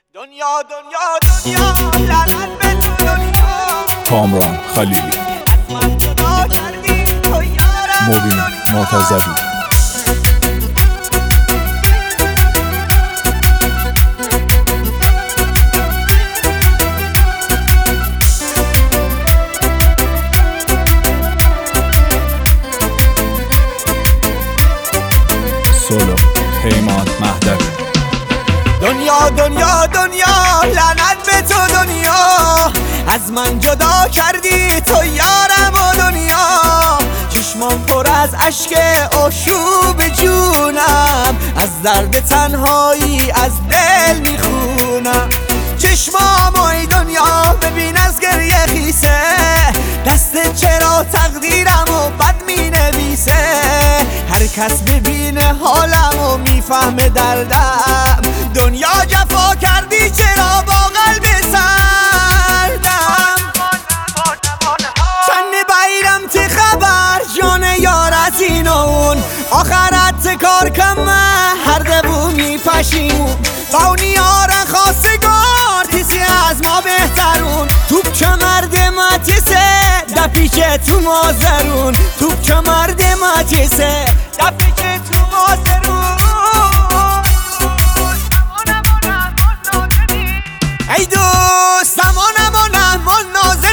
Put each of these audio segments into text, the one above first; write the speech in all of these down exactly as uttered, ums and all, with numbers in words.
دنیا دنیا دنیا لعنت به تو دنیا. کامران خلیلی، از من جدا کردی تو یارم مبین معتزدی. سولو پیمان مهدوی. دنیا دنیا دنیا لعنت به تو دنیا. از من جدا کردی تو یارم و دنیا. چشمام پر از اشک آشوب جونم، از درد تنهایی از دل میخونم. چشمام ای دنیا ببین از گریه خیسه، دست چرا تقدیرم و بد می نویسه. هر کس ببینه حالم و میفهمه دردم. دنیا جفا کردی چرا با قلب سردم. چند بایرم تی خبر جان یارت این و اون، آخرت کار کم هر دبو می پشیمون. باونی آرن خواستگار تیسی از ما بهترون. توپ چه مرد ماتیسه دپیچه تو مازرون. توپ چه مرد ماتیسه دپیچه تو مازرون. ای دوستم آنم آنم آن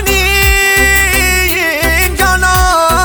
نازنین جانا،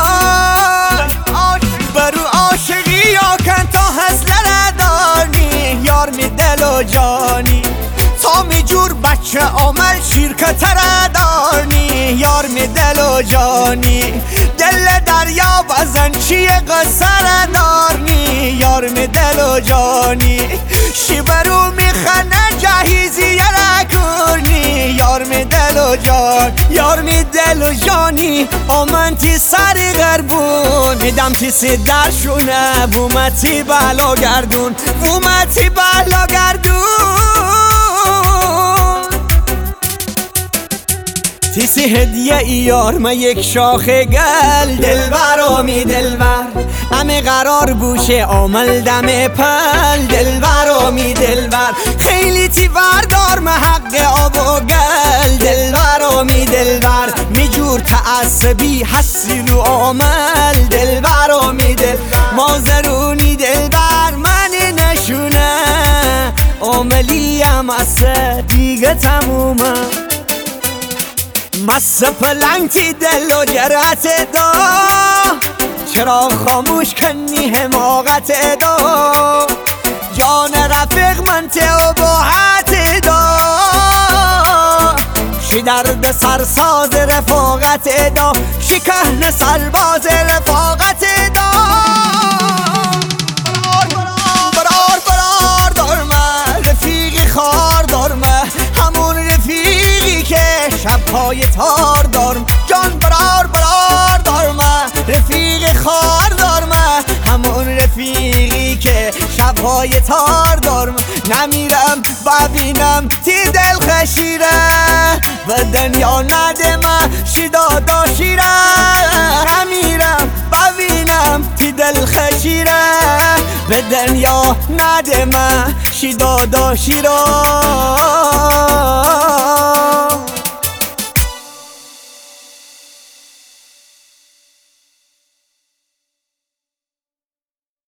برو عاشقی یا کن تا هزله دانی. یار می دل و جانی تا می جور بچه عمل شرکت دانی. یار می دل و جانی دل دریا بزن چی قصر دارنی. یار می دل و جانی شیبرو می خنه جهیزی یرکونی. یار می دل و جان یار می دل و جانی آمن تی سر غربون. میدم تی سی درشونه بومتی بلا گردون. بومتی بلا گردون. تیسی هدیه ای یار ما یک شاخ گل. دلبر آمی دلبر همه قرار بوشه آمل دم پل. دلبر آمی دلبر خیلی تی بردار ما حق آب و گل. دلبر آمی دلبر میجور تعصبی حسی رو آمل. دلبر آمی دل مازرونی دلبر من نشونه آملیم اصه دیگه تمومه. مس پلنگی دل و جرأت دا، چرا خاموش کنی حماقت دا. جان رفیق من ته و باحت دا، شی درد سرساز رفاقت دا. شی کهن سرباز رفاقت دا. برار برار دارمه رفیقی خار دارمه، همون رفیقی که شبهای تار دارم. جان برار برار دارمه رفیق خار دارمه، همون رفیقی که شبهای تار دارم. نمیرم ببینم تی دل خشیره، و دنیا ندمه شیدادا شیره. نمیرم ببینم تی دل خشیره، به دنیا ندمه شیدادا شیره.